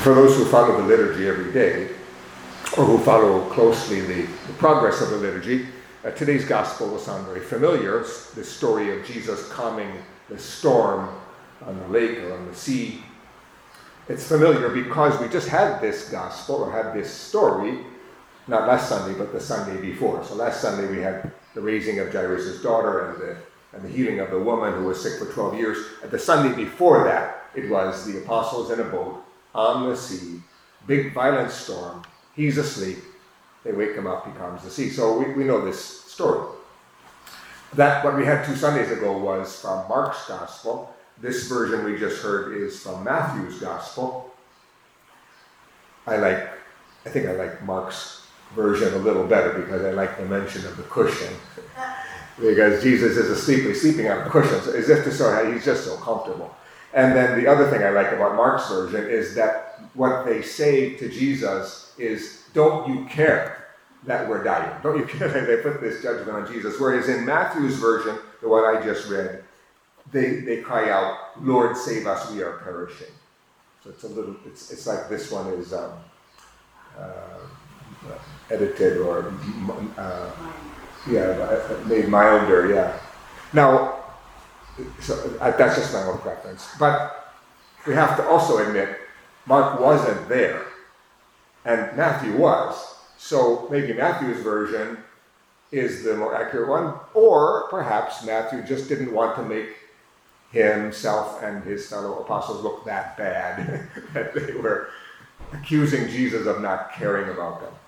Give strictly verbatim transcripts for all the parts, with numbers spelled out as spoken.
For those who follow the liturgy every day, or who follow closely the, the progress of the liturgy, uh, today's gospel will sound very familiar. It's the story of Jesus calming the storm on the lake or on the sea. It's familiar because we just had this gospel, or had this story, not last Sunday, but the Sunday before. So last Sunday we had the raising of Jairus' daughter and the, and the healing of the woman who was sick for twelve years. At the Sunday before that, it was the apostles in a boat on the sea, big violent storm. He's asleep. They wake him up, he calms the sea. So we, we know this story. That, what we had two Sundays ago, was from Mark's gospel. This version we just heard is from Matthew's gospel. I like, I think I like Mark's version a little better because I like the mention of the cushion. Because Jesus is asleep, he's sleeping on a cushion, so as if to say he's just so comfortable. And then the other thing I like about Mark's version is that what they say to Jesus is, don't you care that we're dying? Don't you care that they put this judgment on Jesus? Whereas in Matthew's version, the one I just read, they, they cry out, Lord, save us, we are perishing. So it's a little, it's it's like this one is um, uh, edited or, uh, yeah, made milder, yeah. Now, so uh, that's just my own preference. But we have to also admit, Mark wasn't there, and Matthew was. So maybe Matthew's version is the more accurate one, or perhaps Matthew just didn't want to make himself and his fellow apostles look that bad, that they were accusing Jesus of not caring about them.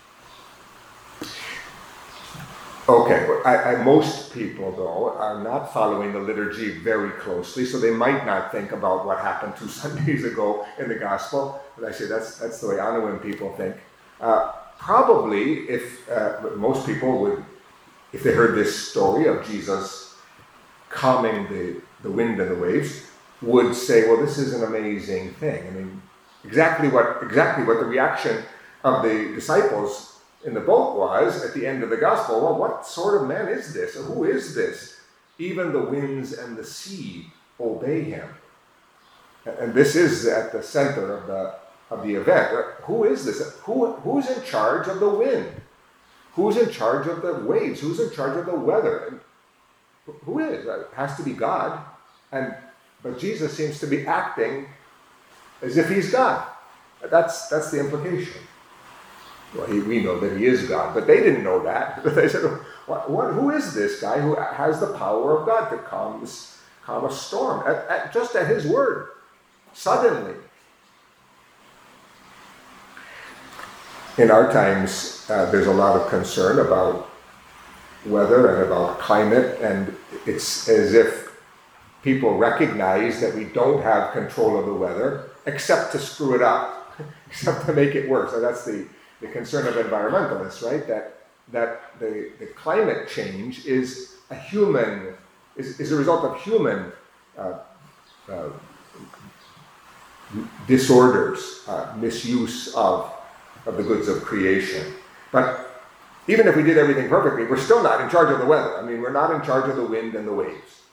Okay, I, I, most people, though, are not following the liturgy very closely, so they might not think about what happened two Sundays ago in the gospel. But I say that's that's the way Anawim people think. Uh, probably, if uh, most people would, if they heard this story of Jesus calming the, the wind and the waves, would say, well, this is an amazing thing. I mean, exactly what exactly what the reaction of the disciples in the boat was at the end of the gospel. Well, what sort of man is this? Or who is this? Even the winds and the sea obey him. And this is at the center of the of the event. Who is this? Who who's in charge of the wind? Who's in charge of the waves? Who's in charge of the weather? Who is? It has to be God. And but Jesus seems to be acting as if he's God. That's that's the implication. Well, he, we know that he is God, but they didn't know that. They said, what, what, who is this guy who has the power of God to calm, this, calm a storm? At, at, just at his word, suddenly. In our times, uh, there's a lot of concern about weather and about climate, and it's as if people recognize that we don't have control of the weather, except to screw it up, except to make it worse. So that's the The concern of environmentalists, right? That that the, the climate change is a human, is, is a result of human uh, uh, disorders, uh, misuse of, of the goods of creation. But even if we did everything perfectly, we're still not in charge of the weather. I mean, we're not in charge of the wind and the waves.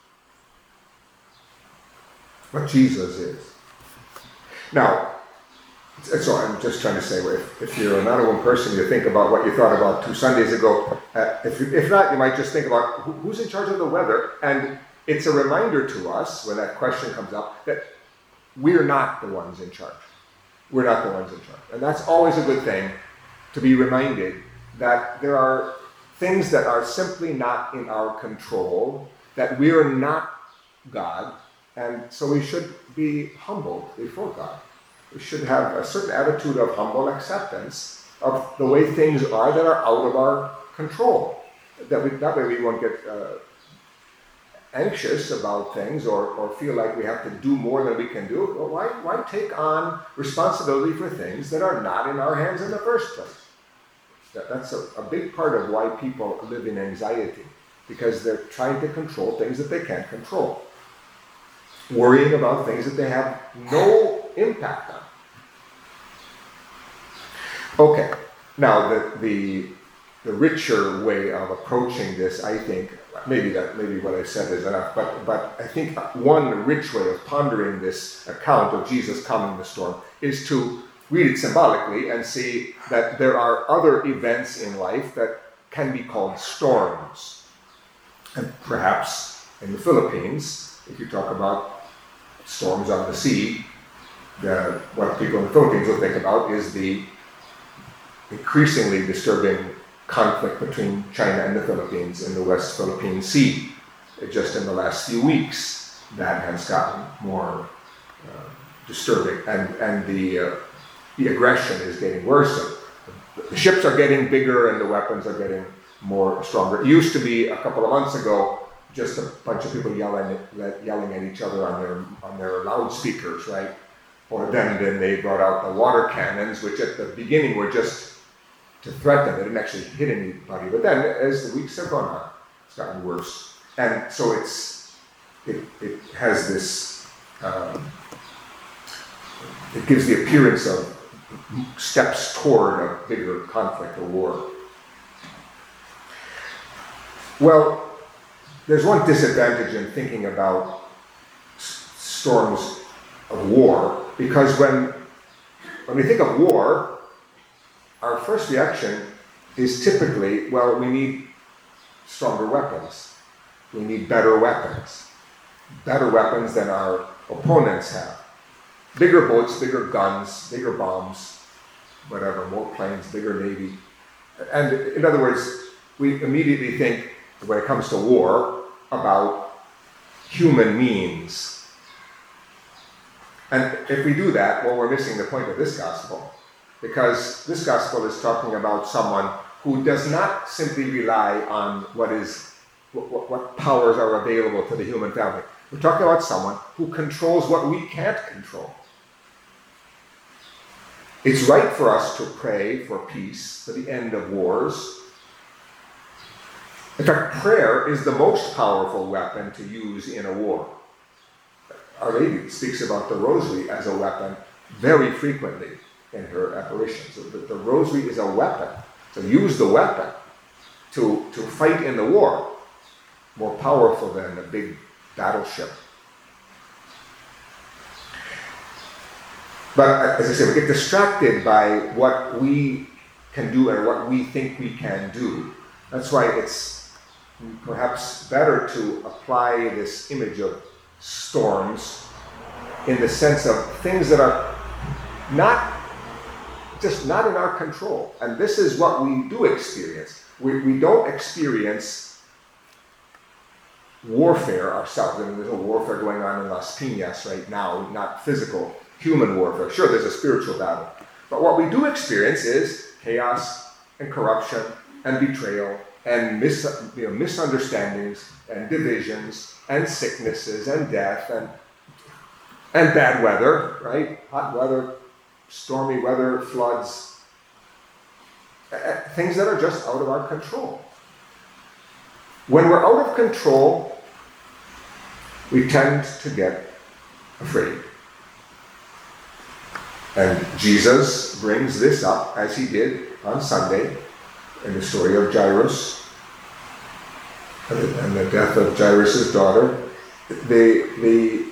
But Jesus is. Now, so I'm just trying to say, if, if you're not a one person, you think about what you thought about two Sundays ago. Uh, if, if not, you might just think about who, who's in charge of the weather. And it's a reminder to us, when that question comes up, that we're not the ones in charge. We're not the ones in charge. And that's always a good thing, to be reminded that there are things that are simply not in our control, that we're not God, and so we should be humbled before God. We should have a certain attitude of humble acceptance of the way things are that are out of our control. That, we, that way we won't get uh, anxious about things or, or feel like we have to do more than we can do. Well, why, why take on responsibility for things that are not in our hands in the first place? That, that's a, a big part of why people live in anxiety, because they're trying to control things that they can't control. Worrying about things that they have no impact on. Okay, now the, the the richer way of approaching this, I think, maybe that maybe what I said is enough, but but I think one rich way of pondering this account of Jesus calming the storm is to read it symbolically and see that there are other events in life that can be called storms. And perhaps in the Philippines, if you talk about storms on the sea, the, what people in the Philippines will think about is the increasingly disturbing conflict between China and the Philippines in the West Philippine Sea. Just in the last few weeks, that has gotten more uh, disturbing, and, and the, uh, the aggression is getting worse. The ships are getting bigger and the weapons are getting more stronger. It used to be a couple of months ago just a bunch of people yelling at, yelling at each other on their on their loudspeakers, right? Or then, then they brought out the water cannons, which at the beginning were just to threaten. They didn't actually hit anybody. But then, as the weeks have gone on, it's gotten worse. And so it's it, it has this, um, it gives the appearance of steps toward a bigger conflict or war. Well, there's one disadvantage in thinking about s- storms of war, because when when we think of war, our first reaction is typically, well, we need stronger weapons. We need better weapons. Better weapons than our opponents have. Bigger boats, bigger guns, bigger bombs, whatever, more planes, bigger navy. And in other words, we immediately think, when it comes to war, about human means. And if we do that, well, we're missing the point of this gospel. Because this gospel is talking about someone who does not simply rely on what is what, what powers are available to the human family. We're talking about someone who controls what we can't control. It's right for us to pray for peace, for the end of wars. In fact, prayer is the most powerful weapon to use in a war. Our Lady speaks about the rosary as a weapon very frequently in her apparitions. The, the rosary is a weapon. So use the weapon to, to fight in the war. More powerful than a big battleship. But as I say, we get distracted by what we can do and what we think we can do. That's why it's perhaps better to apply this image of storms in the sense of things that are not just not in our control. And this is what we do experience. We, we don't experience warfare ourselves. I mean, there's a warfare going on in Las Piñas right now, not physical, human warfare. Sure, there's a spiritual battle. But what we do experience is chaos and corruption and betrayal and mis, you know, misunderstandings and divisions and sicknesses and death and and bad weather, right? Hot weather, stormy weather, floods, uh, things that are just out of our control. When we're out of control, we tend to get afraid. And Jesus brings this up, as he did on Sunday, in the story of Jairus and the death of Jairus' daughter. The, the,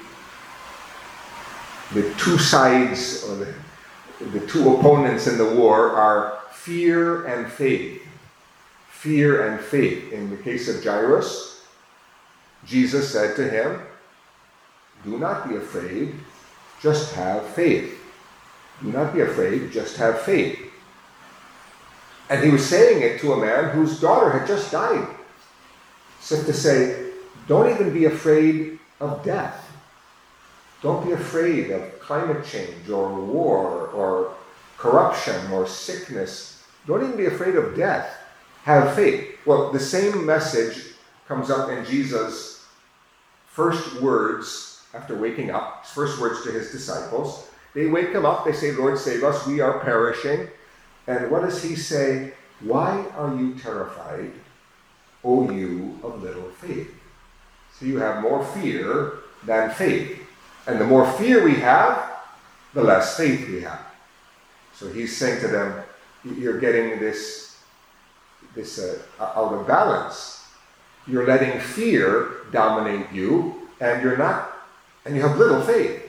the two sides, or the, the two opponents in the war are fear and faith. Fear and faith. In the case of Jairus, Jesus said to him, "Do not be afraid, just have faith." Do not be afraid, just have faith. And he was saying it to a man whose daughter had just died. So to say, don't even be afraid of death. Don't be afraid of climate change or war or corruption or sickness. Don't even be afraid of death. Have faith. Well, the same message comes up in Jesus' first words after waking up, his first words to his disciples. They wake him up, they say, "Lord, save us, we are perishing." And what does he say? "Why are you terrified, O you of little faith?" So you have more fear than faith. And the more fear we have, the less faith we have. So he's saying to them, you're getting this this uh, out of balance. You're letting fear dominate you, and you're not, and you have little faith.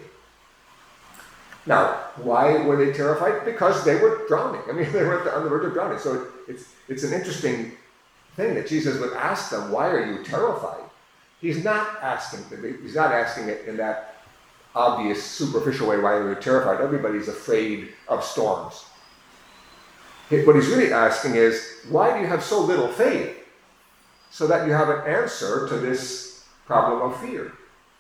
Now, why were they terrified? Because they were drowning. I mean, they were on the verge of drowning. So it's it's an interesting thing that Jesus would ask them, "Why are you terrified?" He's not asking. He's not asking it in that obvious, superficial way. Why are you terrified? Everybody's afraid of storms. What he's really asking is, why do you have so little faith? So that you have an answer to this problem of fear.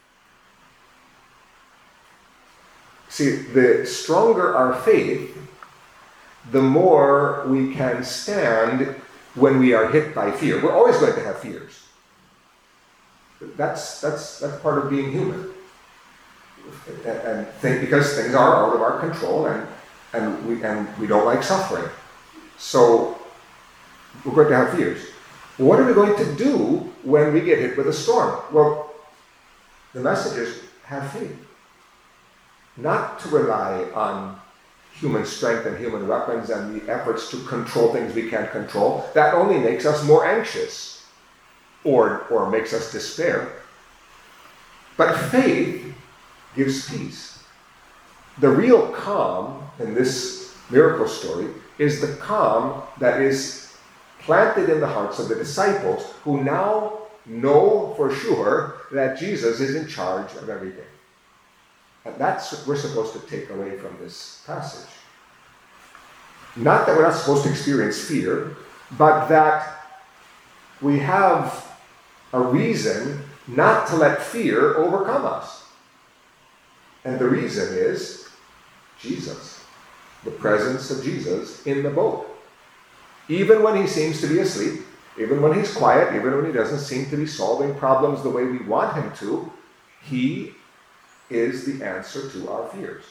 See, the stronger our faith, the more we can stand when we are hit by fear. We're always going to have fears. That's that's that's part of being human. And, and think, because things are out of our control, and and we and we don't like suffering. So we're going to have fears. What are we going to do when we get hit with a storm? Well, the message is have faith. Not to rely on human strength and human weapons and the efforts to control things we can't control. That only makes us more anxious or, or makes us despair. But faith gives peace. The real calm in this miracle story is the calm that is planted in the hearts of the disciples, who now know for sure that Jesus is in charge of everything. And that's what we're supposed to take away from this passage. Not that we're not supposed to experience fear, but that we have a reason not to let fear overcome us. And the reason is Jesus. The presence of Jesus in the boat. Even when he seems to be asleep, even when he's quiet, even when he doesn't seem to be solving problems the way we want him to, he is the answer to our fears.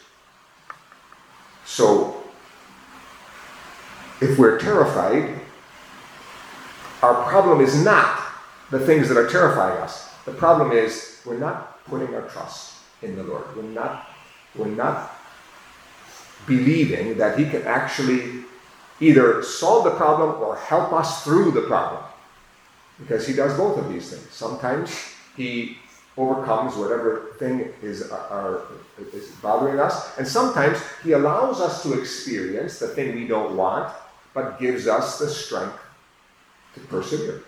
So, if we're terrified, our problem is not the things that are terrifying us. The problem is we're not putting our trust in the Lord. We're not, we're not believing that he can actually either solve the problem or help us through the problem. Because he does both of these things. Sometimes he overcomes whatever thing is, are, is bothering us, and sometimes he allows us to experience the thing we don't want, but gives us the strength to persevere.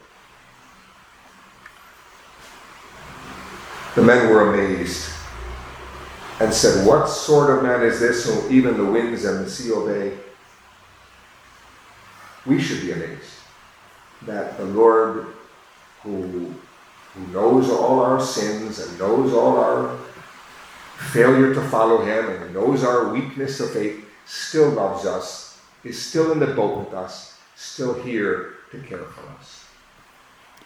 The men were amazed and said, "What sort of man is this whom even the winds and the sea obey?" We should be amazed that the Lord, who, who knows all our sins and knows all our failure to follow him and knows our weakness of faith, still loves us, is still in the boat with us, still here to care for us.